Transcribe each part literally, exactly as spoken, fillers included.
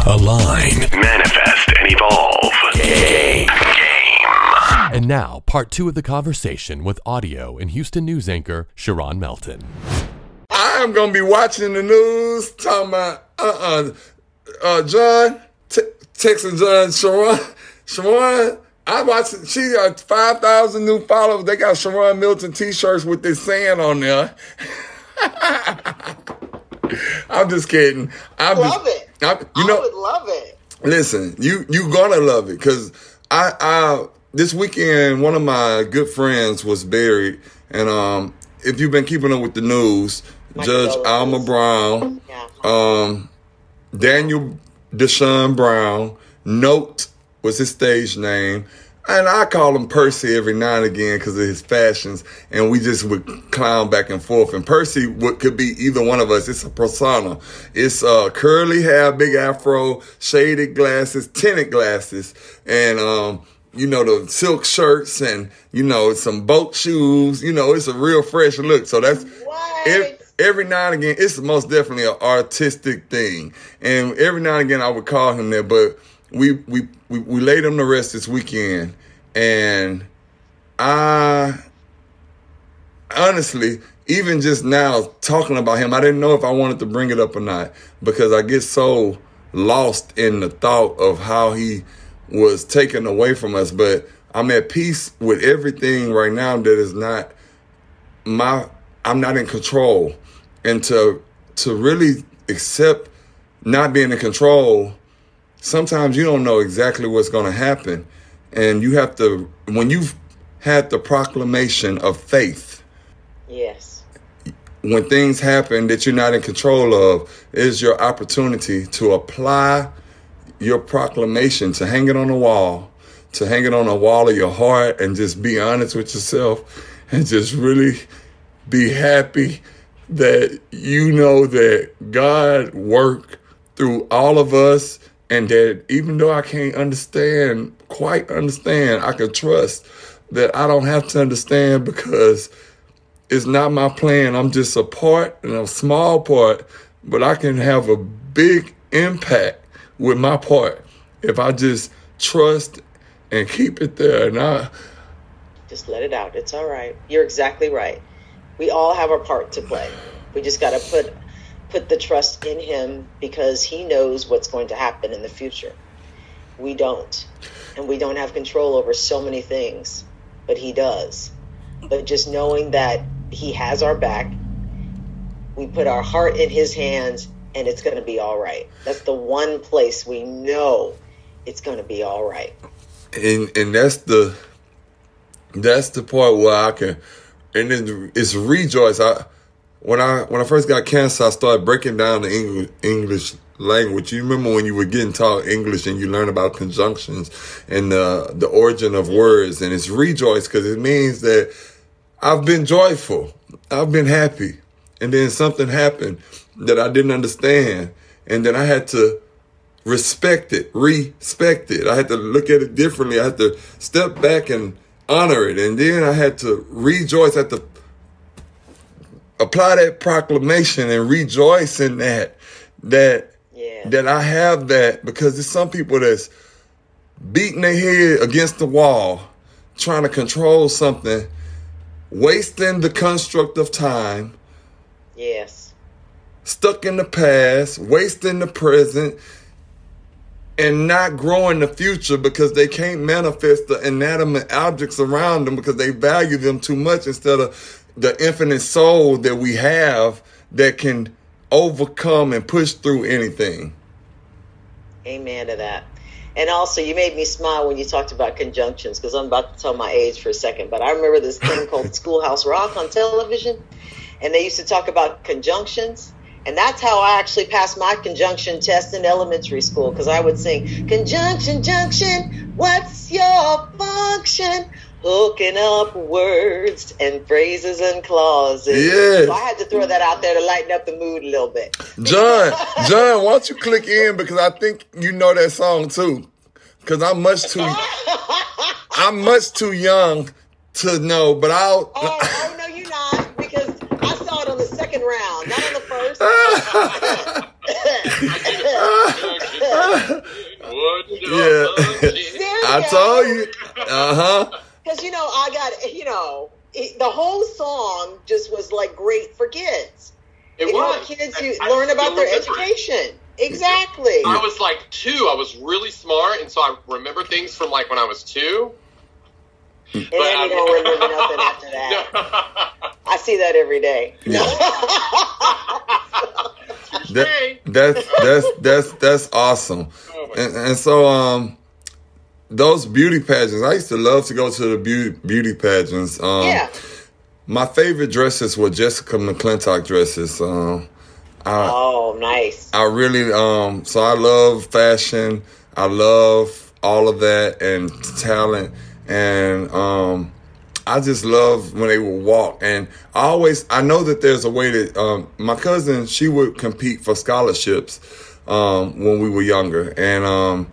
Align, manifest, and evolve. Game. Game. And now, part two of the conversation with audio and Houston news anchor Sharon Melton. I am going to be watching the news, talking about, uh-uh, uh, John, t- texting John, Sharon, Sharon, I watched, she got five thousand new followers. They got Sharon Melton t-shirts with this saying on there. I'm just kidding. I love just, it. I, you I know, would love it. Listen, you you gonna love it because I, I this weekend one of my good friends was buried, and um, if you've been keeping up with the news, my Judge Alma Brown, yeah. um, Daniel Deshaun Brown, Note was his stage name. And I call him Percy every now and again because of his fashions, and we just would clown back and forth. And Percy would, could be either one of us. It's a persona. It's uh, curly hair, big afro, shaded glasses, tinted glasses, and um, you know, the silk shirts and, you know, some boat shoes. You know, it's a real fresh look. So that's every, every now and again. It's most definitely an artistic thing, and every now and again I would call him that, but. We, we we we laid him to rest this weekend, and I honestly, even just now talking about him, I didn't know if I wanted to bring it up or not because I get so lost in the thought of how he was taken away from us. But I'm at peace with everything right now that is not my, I'm not in control. And to to really accept not being in control, sometimes you don't know exactly what's going to happen. And you have to, when you've had the proclamation of faith. Yes. When things happen that you're not in control of, is your opportunity to apply your proclamation, to hang it on the wall, to hang it on the wall of your heart and just be honest with yourself and just really be happy that you know that God worked through all of us. And that even though I can't understand, quite understand, I can trust that I don't have to understand because it's not my plan. I'm just a part and a small part, but I can have a big impact with my part if I just trust and keep it there. And I just let it out. It's all right. You're exactly right. We all have our part to play. We just got to put... put the trust in him because he knows what's going to happen in the future. We don't. And we don't have control over so many things, but he does. But just knowing that he has our back, we put our heart in his hands and it's going to be all right. That's the one place we know it's going to be all right. And and that's the that's the part where I can, and then it's rejoice. I When I when I first got cancer, I started breaking down the English, English language. You remember when you were getting taught English and you learn about conjunctions and the the origin of words, and it's rejoice because it means that I've been joyful, I've been happy, and then something happened that I didn't understand, and then I had to respect it, respect it. I had to look at it differently. I had to step back and honor it, and then I had to rejoice. I had to apply that proclamation and rejoice in that, that, yeah. that I have that, because there's some people that's beating their head against the wall, trying to control something, wasting the construct of time. Yes. Stuck in the past, wasting the present, and not growing the future because they can't manifest the inanimate objects around them because they value them too much instead of the infinite soul that we have that can overcome and push through anything. Amen to that. And also, you made me smile when you talked about conjunctions, because I'm about to tell my age for a second. But I remember this thing called Schoolhouse Rock on television, and they used to talk about conjunctions. And that's how I actually passed my conjunction test in elementary school, because I would sing, conjunction, junction, what's your function? Hooking up words and phrases and clauses. Yes. So I had to throw that out there to lighten up the mood a little bit. John, John, why don't you click in, because I think you know that song too. Because I'm much too, I'm much too young to know. But I'll. Oh, oh no, you're not, because I saw it on the second round, not on the first. Yeah. I go. told you. Uh huh. Because, you know, I got, you know, it, the whole song just was like great for kids. It It was. helped kids I- to I learn about still their remember it. education. Exactly. I was like two. I was really smart, and so I remember things from like when I was two. And then you don't remember nothing after that. I see that every day. That, that's that's that's that's awesome. Oh my And, and so um, those beauty pageants. I used to love to go to the beauty beauty pageants. Um, Yeah. My favorite dresses were Jessica McClintock dresses. Um, I, Oh, nice. I really um so I love fashion. I love all of that and talent, and um I just love when they would walk. And I always I know that there's a way that um my cousin, she would compete for scholarships um when we were younger, and um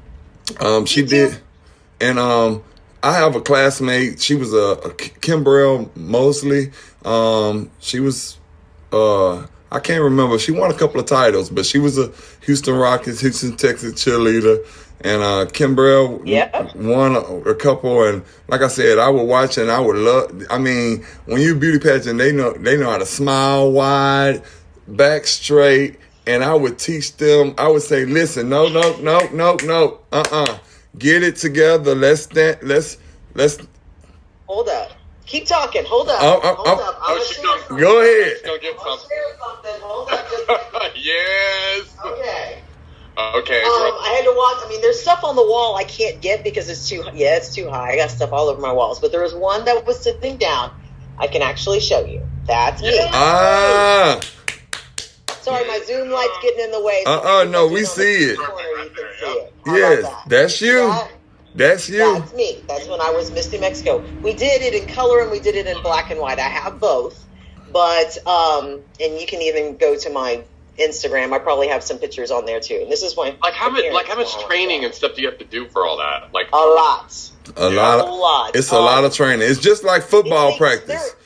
um she Me too. did. And um I have a classmate, she was a, a Kimbrell Mosley. Um she was uh I can't remember. She won a couple of titles, but she was a Houston Rockets, Houston Texas cheerleader. And uh, Kimbrell Yep. won a, a couple. And like I said, I would watch and I would love. I mean, when you beauty pageant, they know they know how to smile wide, back straight. And I would teach them. I would say, "Listen, no, no, no, no, no, uh, uh get it together. Let's stand. Let's let's Hold up. Keep talking. Hold up. Oh, oh, Hold oh. up. Oh, I'm gonna she's share gonna- something. go ahead." Go get I'm gonna something. share something. Hold up. Just, Yes. okay. Okay. Um, I had to watch. I mean, there's stuff on the wall I can't get because it's too. Yeah, it's too high. I got stuff all over my walls. But there was one that was sitting down. I can actually show you. That's me. Yeah. Ah, Sorry, my Zoom light's getting in the way. so Uh-uh, if no, you we look on see the it. corner, you can see it. How yes, about that? that's you. That- That's you. That's me. That's when I was Miss New Mexico. We did it in color and we did it in black and white. I have both, but um, and you can even go to my Instagram. I probably have some pictures on there too. And this is my Like how much? Like how much appearance. training and stuff do you have to do for all that? Like A lot. A Yeah. lot. A Of, lot. it's a Um, lot of training. It's just like football It takes- practice.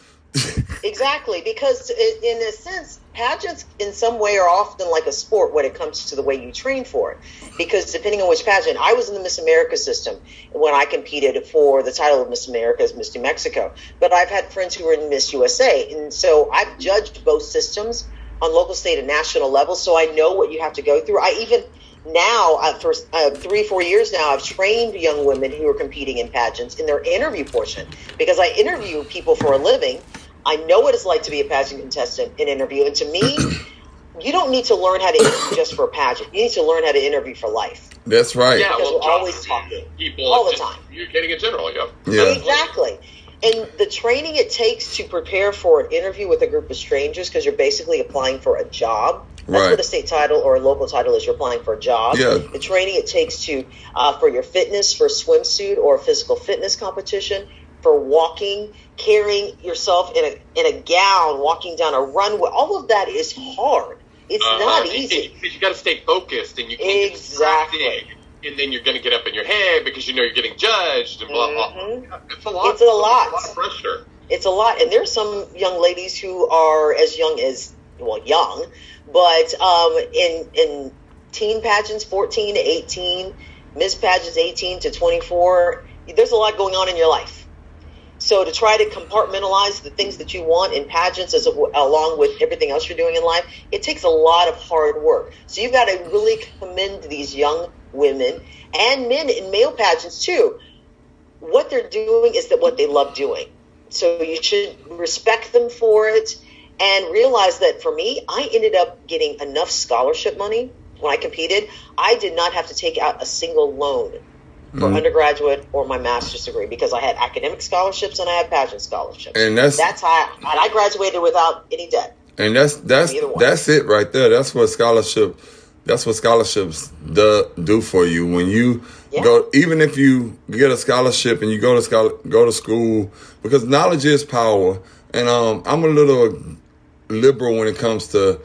Exactly, because it, in a sense, pageants in some way are often like a sport when it comes to the way you train for it. Because depending on which pageant, I was in the Miss America system when I competed for the title of Miss America as Miss New Mexico. But I've had friends who were in Miss U S A, and so I've judged both systems on local, state, and national level. So I know what you have to go through. I even now, uh, for uh, three, four years now, I've trained young women who are competing in pageants in their interview portion because I interview people for a living. I know what it's like to be a pageant contestant in interview. And to me, you don't need to learn how to interview just for a pageant. You need to learn how to interview for life. That's right. yeah, because well, we're always just talking. people all the just time. communicating in general. Yeah. Yeah. Exactly. And the training it takes to prepare for an interview with a group of strangers, because you're basically applying for a job. That's Right. what a state title or a local title is. You're applying for a job. Yeah. The training it takes to uh, for your fitness, for a swimsuit or a physical fitness competition, for walking, carrying yourself in a in a gown, walking down a runway. All of that is hard. It's Uh, not and- easy. Because you got to stay focused, and you can't Exactly. get distracted, and then you're going to get up in your head because you know you're getting judged and blah blah. Mhm. blah. It's a lot. It's a lot. It's a lot of pressure. It's a lot, and there's some young ladies who are as young as well, young, but um, in in teen pageants, fourteen to eighteen, Miss pageants, eighteen to twenty-four. There's a lot going on in your life. So to try to compartmentalize the things that you want in pageants, as a, along with everything else you're doing in life, it takes a lot of hard work. So you've got to really commend these young women and men in male pageants too. What they're doing is that what they love doing. So you should respect them for it and realize that for me, I ended up getting enough scholarship money when I competed. I did not have to take out a single loan for Mhm. undergraduate or my master's degree because I had academic scholarships and I had pageant scholarships. And that's That's how I, and I graduated without any debt. and that's that's Either one. that's it right there. That's what scholarship. That's what scholarships do, do for you when you Yeah. go. Even if you get a scholarship and you go to scholar, go to school, because knowledge is power. And um, I'm a little liberal when it comes to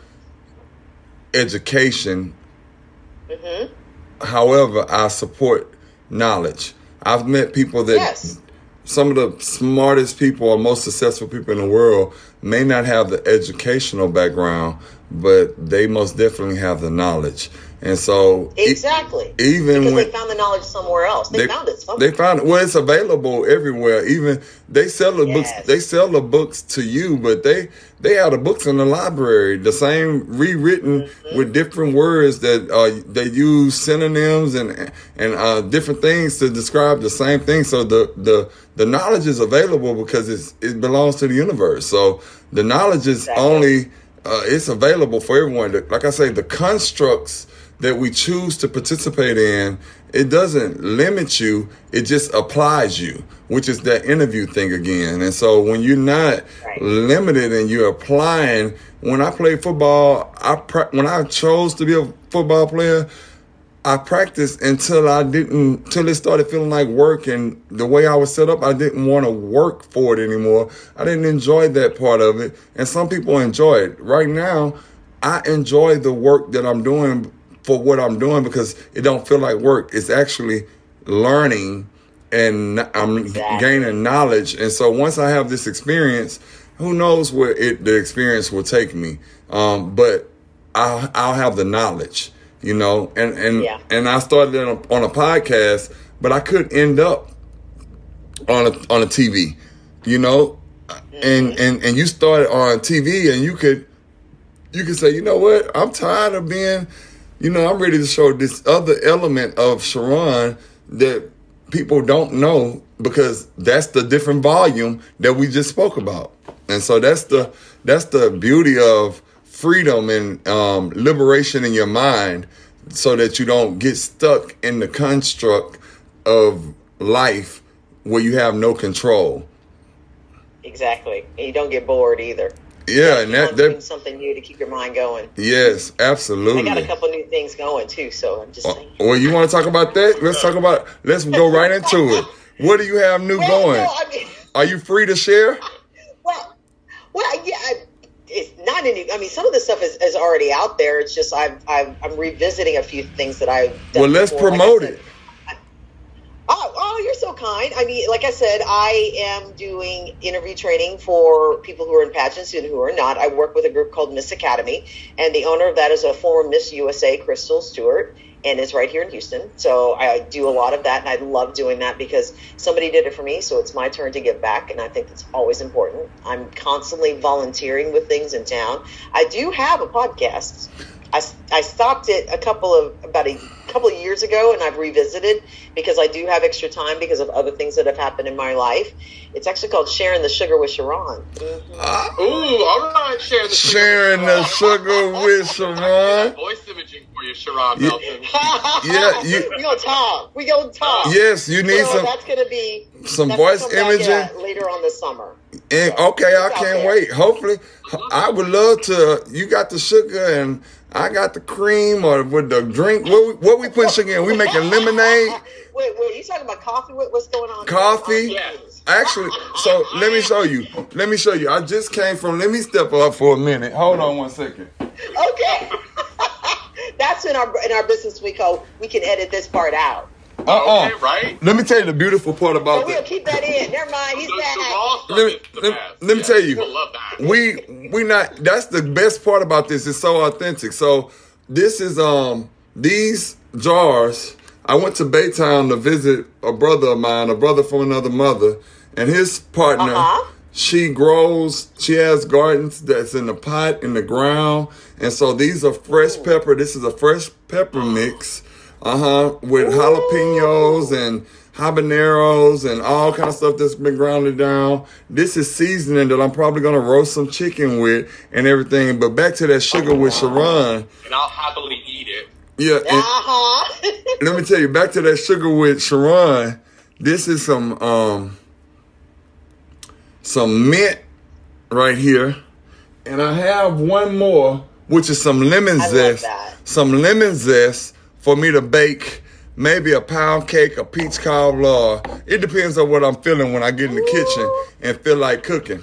education. hmm However, I support knowledge. I've met people that Yes. some of the smartest people or most successful people in the world may not have the educational background, but they most definitely have the knowledge. And so exactly, e- even because when they found the knowledge somewhere else, they, they found it somewhere. They found it. Well, it's available everywhere. Even they sell the yes. books. They sell the books to you, but they they have the books in the library, the same rewritten mm-hmm. with different words that uh, they use synonyms and and uh, different things to describe the same thing. So the the the knowledge is available because it's it belongs to the universe. So the knowledge is exactly. only uh, it's available for everyone. Like I say, the constructs that we choose to participate in, it doesn't limit you, it just applies you, which is that interview thing again. And so when you're not right. limited and you're applying, when I played football, I pra- when I chose to be a football player, I practiced until I didn't, until it started feeling like work, and the way I was set up, I didn't want to work for it anymore. I didn't enjoy that part of it. And some people enjoy it. Right now, I enjoy the work that I'm doing for what I'm doing because it don't feel like work. It's actually learning and I'm exactly. gaining knowledge. And so once I have this experience, who knows where it the experience will take me. Um, but I'll, I'll have the knowledge, you know, and, and, yeah. and I started on a, on a podcast, but I could end up on a, on a T V, you know, mm-hmm. and, and, and you started on T V and you could, you could say, you know what, I'm tired of being, you know, I'm ready to show this other element of Sharon that people don't know because that's the different volume that we just spoke about. And so that's the that's the beauty of freedom and um, liberation in your mind so that you don't get stuck in the construct of life where you have no control. Exactly. And you don't get bored either. Yeah, and that, that something new to keep your mind going. Yes, absolutely. I got a couple new things going too, so I'm just saying. Well, you want to talk about that? Let's talk about. Let's go right into it. What do you have new well, going? No, I mean, are you free to share? Well, well, yeah. I, it's not any. I mean, some of the stuff is, is already out there. It's just I've, I've I'm revisiting a few things that I've done. Well, let's before. promote like it. Oh, oh, you're so kind. I mean, like I said, I am doing interview training for people who are in pageants and who are not. I work with a group called Miss Academy, and the owner of that is a former Miss U S A, Crystal Stewart, and is right here in Houston. So I do a lot of that, and I love doing that because somebody did it for me, so it's my turn to give back, and I think that's always important. I'm constantly volunteering with things in town. I do have a podcast. I, I stopped it a couple of about a couple of years ago, and I've revisited because I do have extra time because of other things that have happened in my life. It's actually called Sharing the Sugar with Sharon. Mm-hmm. Uh, Ooh, all right, sharing the sugar Sharing with the Sugar with Sharon. Voice imaging for you, Sharon Melton. Yeah, you, we gonna talk. We gonna talk. Yes, you need so some. That's gonna be some voice imaging back, uh, later on this summer. And so, okay, I can't there. wait. Hopefully, I would love to. You got the sugar and I got the cream, or with the drink. What we, what we putting sugar in? We making lemonade. Wait, wait. You talking about coffee? What, what's going on? Coffee. Yes. Actually, so let me show you. Let me show you. I just came from. Let me step up for a minute. Hold on one second. Okay. That's in our in our business we call. We can edit this part out. Uh-uh. Okay, right? Let me tell you the beautiful part about so we'll that. keep that in. Never mind. He's the, back. The raw stuff let me, is the let, best. let me yeah, tell you. people love that. We we not. That's the best part about this. It's so authentic. So this is um these jars. I went to Baytown to visit a brother of mine, a brother from another mother, and his partner. Uh-huh. She grows. She has gardens that's in the pot in the ground, and so these are fresh pepper. This is a fresh pepper mix. Uh huh. With Ooh. jalapenos and habaneros and all kind of stuff that's been grounded down. This is seasoning that I'm probably gonna roast some chicken with and everything. But back to that sugar with Sharon. And I'll happily eat it. Yeah. Uh-huh. Let me tell you, back to that sugar with Sharon. This is some um some mint right here, and I have one more, which is some lemon I zest. love that. Some lemon zest. For me to bake maybe a pound cake, a peach cobbler. It depends on what I'm feeling when I get in the Ooh. kitchen and feel like cooking.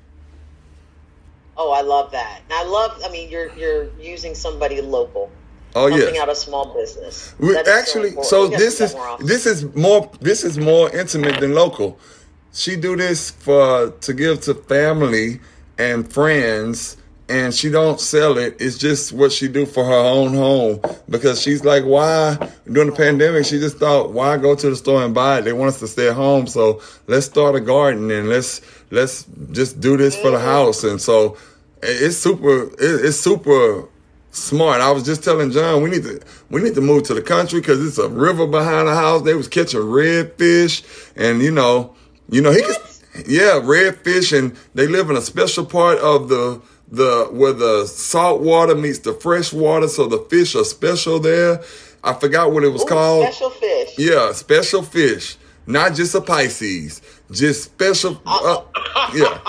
Oh, I love that. And I love, I mean, you're you're using somebody local. Oh, something yes. out of small business. We, actually, so, so this is this is more this is more intimate than local. She do this for to give to family and friends, and she don't sell it. It's just what she do for her own home, because she's like, why, during the pandemic, she just thought, why go to the store and buy it? They want us to stay at home, so let's start a garden and let's let's just do this for the house. And so it's super, it's super smart. I was just telling John, we need to we need to move to the country because it's a river behind the house. They was catching redfish, and you know, you know he could, yeah, redfish, and they live in a special part of the the where the salt water meets the fresh water, so the fish are special there. I forgot what it was Ooh, Called. Special fish. Yeah, special fish, not just a Pisces, just special. Uh, yeah.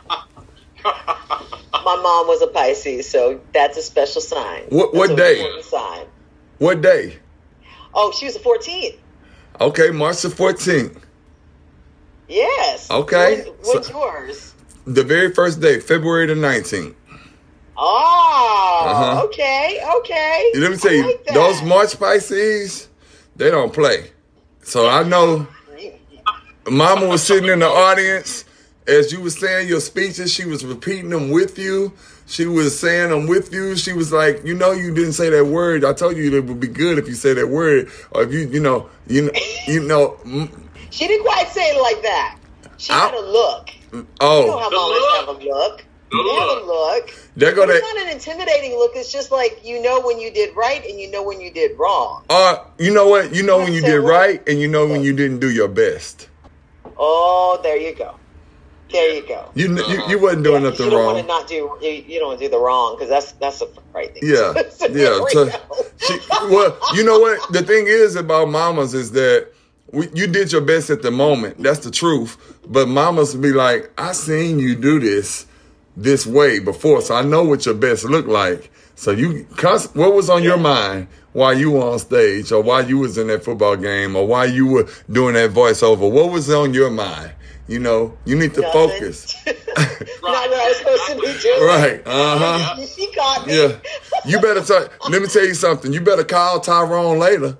My mom was a Pisces, so that's a special sign. What what That's an day? important sign. What day? Oh, she was a fourteenth. Okay, March the fourteenth. Yes. Okay. When, what's So- yours? The very first day, February the nineteenth. Oh, Uh-huh. okay, okay. Let me tell I you, like that. those March Pisces, they don't play. So I know Mama was sitting in the audience as you were saying your speeches. She was repeating them with you. She was saying them with you. She was like, you know, you didn't say that word. I told you it would be good if you say that word, or if you, you know, you know, you know. mm, She didn't quite say it like that. She I- had a look. You know Oh, how The mamas look. have a look. The They have a look. look. there go But it's that. not an intimidating look. It's just like you know when you did right and you know when you did wrong. Uh, you know what? You know when you Say did what? right, and you know when you didn't do your best. Oh, there you go. There you go. You you, you wasn't doing Yeah, nothing you don't wrong. want to not do. You, you don't want to do the wrong because that's that's a frightening. Yeah, So there yeah. we So go. she, well, you know what? The thing is about mamas is that we, you did your best at the moment. That's the truth. But mamas be like, I seen you do this this way before, so I know what your best look like. So you, cons- what was on your mind while you were on stage, or while you was in that football game, or while you were doing that voiceover? What was on your mind? You know, you need to Nothing. focus. Not what I was supposed to be doing. Right. Uh huh. She caught me. Yeah. You better tell. Let me tell you something. You better call Tyrone later.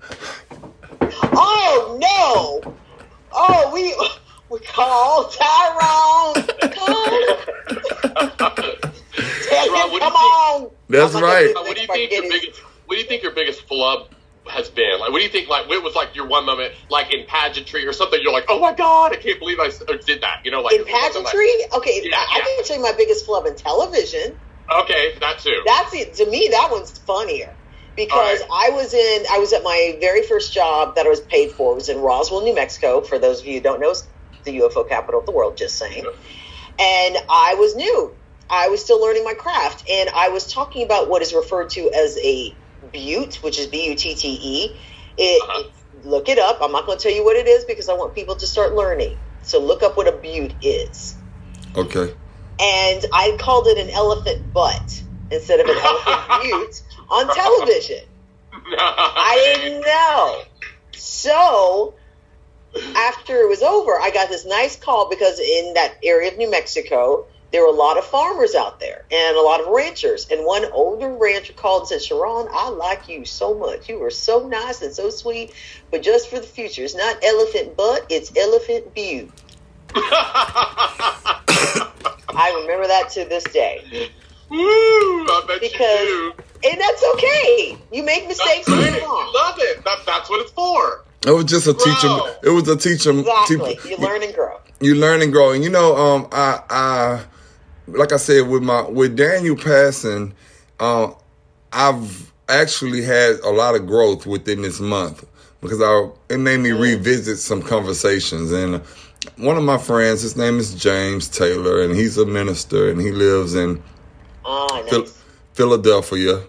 Oh no! Oh, we we called Tyrone. Call. Tell Ron, him, what do you come think- on. That's I'm gonna right. get What do this you think your spaghetti. biggest? What do you think your biggest flub has been? Like, what do you think? Like, what was like your one moment, like in pageantry or something? You're like, oh my god, I can't believe I s- or did that. You know, like In pageantry? Okay, Yeah, I, I yeah. can tell you my biggest flub in television. Okay, that too. That's it. To me, that one's funnier because All right. I was in. I was at my very first job that I was paid for. It was in Roswell, New Mexico. For those of you who don't know, it's the U F O capital of the world. Just saying. And I was new. I was still learning my craft, and I was talking about what is referred to as a butte, which is B U T T E. It, Uh-huh. it- look it up. I'm not going to tell you what it is because I want people to start learning. So look up what a butte is. Okay. And I called it an elephant butt instead of an elephant butte on television. I didn't know. So after it was over, I got this nice call because in that area of New Mexico, there were a lot of farmers out there and a lot of ranchers. And one older rancher called and said, Sharon, I like you so much. You were so nice and so sweet. But just for the future, it's not elephant butt, it's elephant butte. I remember that to this day. Woo! I bet Because- you do. And that's okay. You make mistakes That's and great. move You on. love it. That, that's what it's for. It was just a teacher. Grow. It was a teacher. Exactly. teacher- You learn and grow. You learn and grow. And you know, um, I, I, like I said, with my with Daniel passing, uh, I've actually had a lot of growth within this month because I it made me revisit some conversations. And one of my friends, his name is James Taylor, and he's a minister, and he lives in Ah, Phil- nice. Philadelphia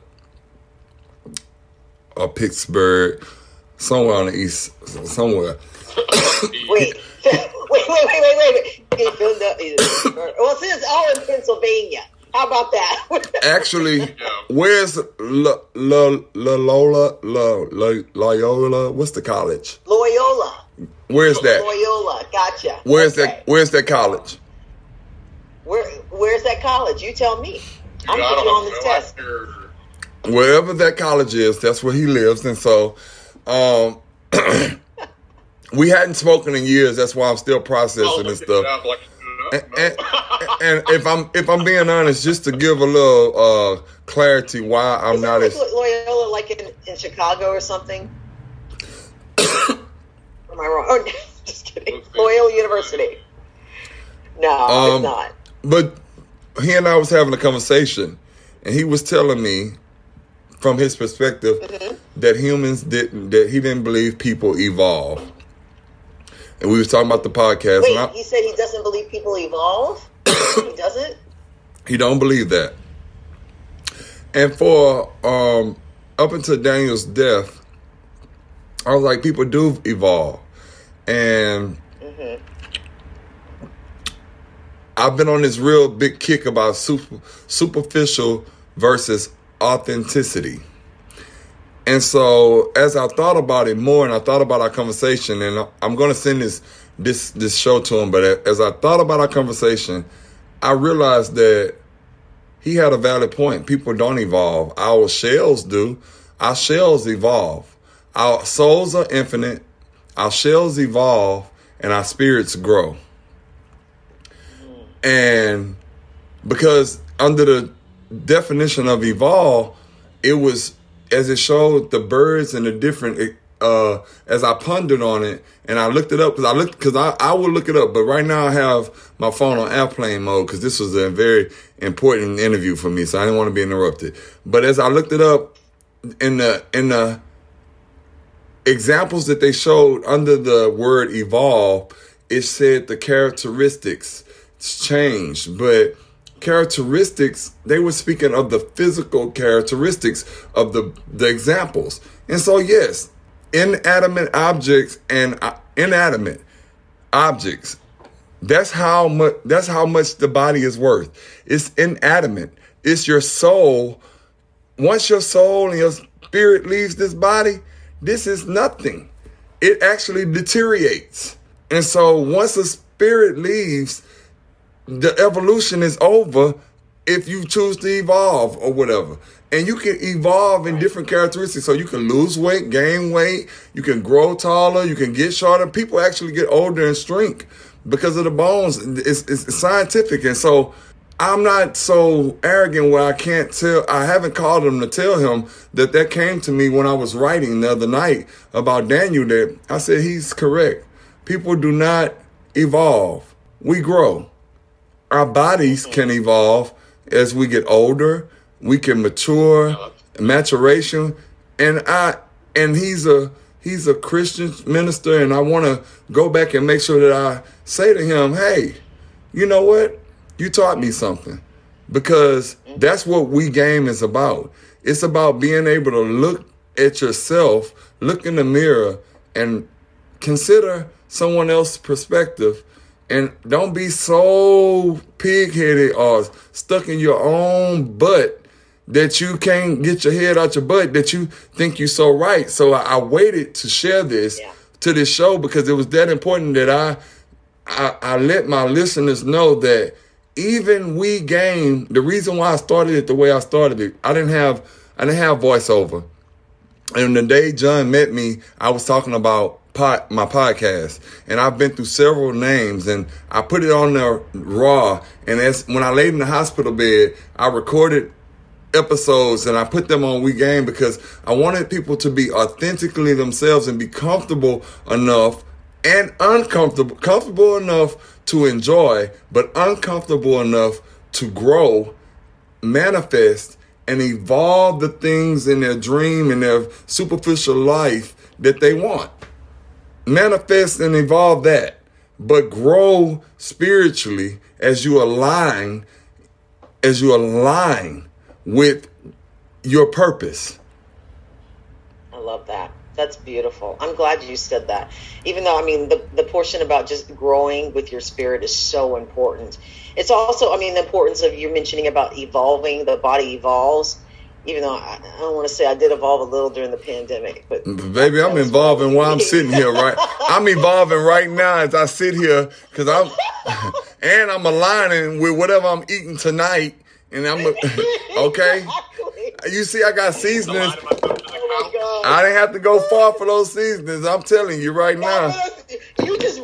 or Pittsburgh, somewhere on the east, somewhere. Wait, wait, wait, wait, wait, wait. In Philadelphia. Well, since all in Pennsylvania. How about that? Actually, where's La, La, La Lola, La, La, Loyola? What's the college? Loyola. Where's that? Loyola. Gotcha. Where's Okay. that? Where's that college? Where, where's that college? You tell me. I'm I putting you don't on this know. test. After- Wherever that college is, that's where he lives. And so, um, we hadn't spoken in years. That's why I'm still processing Oh, and look it stuff. up, like, And, and, and if I'm if I'm being honest, just to give a little uh, clarity why I'm Is not like as Loyola, like in, in Chicago or something. Am I wrong? Oh, no, just kidding. Loyola University. No, Um, it's not. But he and I was having a conversation, and he was telling me, from his perspective, Mm-hmm. that humans didn't, that he didn't believe people evolve. And we was talking about the podcast. Wait, and I, he said he doesn't believe people evolve? He doesn't? he don't believe that. And for um, up until Daniel's death, I was like, people do evolve, and Mm-hmm. I've been on this real big kick about super, superficial versus authenticity. And so as I thought about it more and I thought about our conversation, and I'm going to send this, this, this show to him, but as I thought about our conversation, I realized that he had a valid point. People don't evolve. Our shells do. Our shells evolve. Our souls are infinite. Our shells evolve and our spirits grow. And because under the definition of evolve, it was, as it showed the birds and the different, uh, as I pondered on it and I looked it up, because I looked, because I, I will look it up, but right now I have my phone on airplane mode because this was a very important interview for me, so I didn't want to be interrupted. But as I looked it up in the, in the examples that they showed under the word evolve, it said the characteristics changed, but characteristics, they were speaking of the physical characteristics of the the examples. And so yes, inanimate objects and uh, inanimate objects, that's how much that's how much the body is worth. It's inanimate. It's your soul. Once your soul and your spirit leaves this body, this is nothing. It actually deteriorates. And so once the spirit leaves, the evolution is over if you choose to evolve or whatever. And you can evolve in different characteristics. So you can lose weight, gain weight, you can grow taller, you can get shorter. People actually get older and shrink because of the bones. It's, it's scientific. And so I'm not so arrogant where I can't tell, I haven't called him to tell him that that came to me when I was writing the other night about Daniel, that I said he's correct. People do not evolve. We grow. Our bodies can evolve as we get older. We can mature, maturation. And I and he's a he's a Christian minister, and I want to go back and make sure that I say to him, hey, you know what? You taught me something. Because that's what We Game is about. It's about being able to look at yourself, look in the mirror, and consider someone else's perspective. And don't be so pig-headed or stuck in your own butt that you can't get your head out your butt, that you think you're so right. So I, I waited to share this Yeah. to this show because it was that important that I, I I let my listeners know that even We Game, the reason why I started it the way I started it, I didn't have I didn't have voiceover. And the day John met me, I was talking about Pod, my podcast, and I've been through several names, and I put it on there raw. And as when I laid in the hospital bed, I recorded episodes and I put them on We Game because I wanted people to be authentically themselves and be comfortable enough and uncomfortable, comfortable enough to enjoy, but uncomfortable enough to grow, manifest, and evolve the things in their dream and their superficial life that they want. Manifest and evolve that, but grow spiritually as you align, as you align with your purpose. I love that. That's beautiful. I'm glad you said that. Even though, I mean, the, the portion about just growing with your spirit is so important. It's also, I mean, the importance of you mentioning about evolving, the body evolves. Even though I, I don't want to say I did evolve a little during the pandemic, but baby, I'm evolving while I'm sitting here, right? I'm evolving right now as I sit here because I'm, and I'm aligning with whatever I'm eating tonight, and I'm okay. Exactly. You see, I got seasonings. Oh my God. I didn't have to go far for those seasonings. I'm telling you right now. You just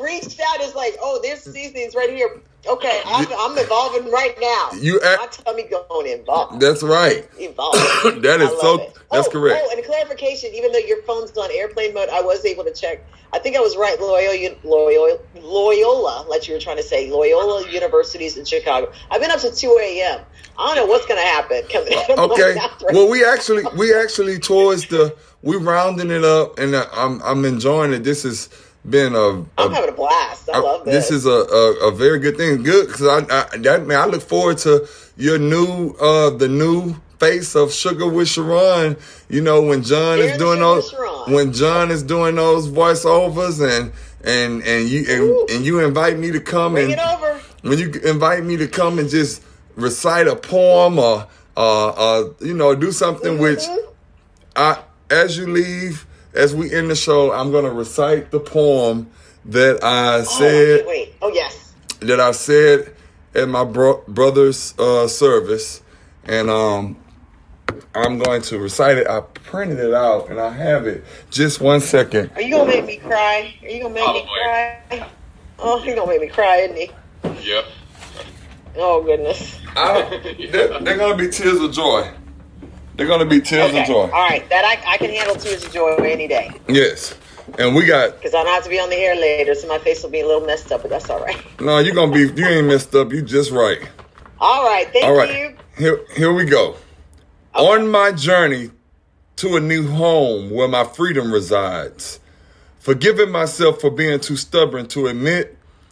reached out. It's like, oh, there's seasonings right here. Okay, I'm, I'm evolving right now. You act, my tummy going involved. That's right. Evolved. That is so. It. That's oh, correct. Oh, and a clarification. Even though your phone's on airplane mode, I was able to check. I think I was right. Loyola, Loyola, Loyola, like you were trying to say, Loyola University's in Chicago. I've been up to two a.m. I don't know what's going to happen. Okay. Well, we actually, we actually towards the, we rounding it up, and I'm, I'm enjoying it. This has been a. a I'm having a blast. I, I love this. This is a, a, a very good thing. Good, because I, I, that man, I look forward to your new, uh, the new face of Sugar with Sharon. You know, when John Here's is doing those, when John is doing those voiceovers, and and and you and, and you invite me to come Bring and it over. When you invite me to come and just recite a poem or uh, uh, you know, do something mm-hmm. which I, as you leave, as we end the show, I'm going to recite the poem that I said. Oh, wait. Oh, yes. That I said at my bro- brother's uh, service, and um, I'm going to recite it. I printed it out, and I have it. Just one second. Are you going to make me cry? Are you going to make Probably. me cry? Oh, you're going to make me cry, isn't he? Yep. Oh, goodness. I, they're they're going to be tears of joy. They're going to be tears okay. of joy. All right. That I, I can handle tears of joy any day. Yes. And we got... Because I don't have to be on the air later, so my face will be a little messed up, but that's all right. No, you're going to be... You ain't messed up. You just right. All right. Thank all right. you. Here, here we go. Okay. On my journey to a new home where my freedom resides, forgiving myself for being too stubborn to admit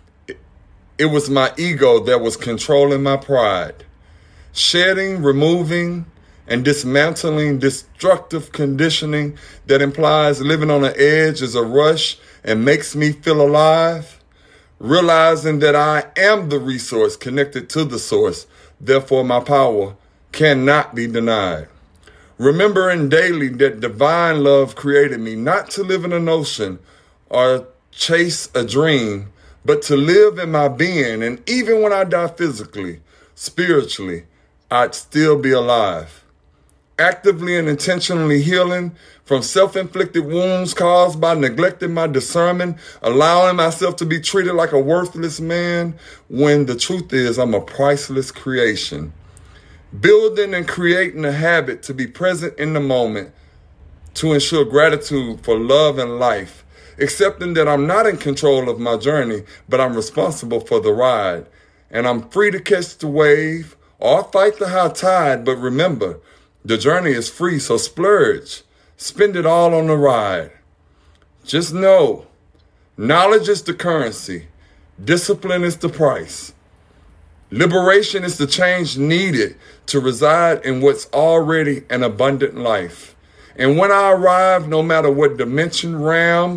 it was my ego that was controlling my pride. Shedding, removing, and dismantling destructive conditioning that implies living on the edge is a rush and makes me feel alive. Realizing that I am the resource connected to the source, therefore my power cannot be denied. Remembering daily that divine love created me not to live in an ocean or chase a dream, but to live in my being. And even when I die physically, spiritually, I'd still be alive. Actively and intentionally healing from self-inflicted wounds caused by neglecting my discernment, allowing myself to be treated like a worthless man when the truth is I'm a priceless creation. Building and creating a habit to be present in the moment to ensure gratitude for love and life. Accepting that I'm not in control of my journey, but I'm responsible for the ride. And I'm free to catch the wave or fight the high tide. But remember, the journey is free, so splurge. Spend it all on the ride. Just know, knowledge is the currency. Discipline is the price. Liberation is the change needed to reside in what's already an abundant life. And when I arrive, no matter what dimension, realm,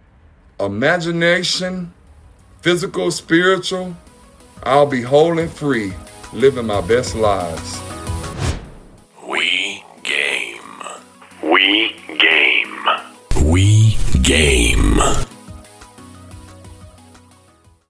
imagination, physical, spiritual, I'll be whole and free, living my best lives.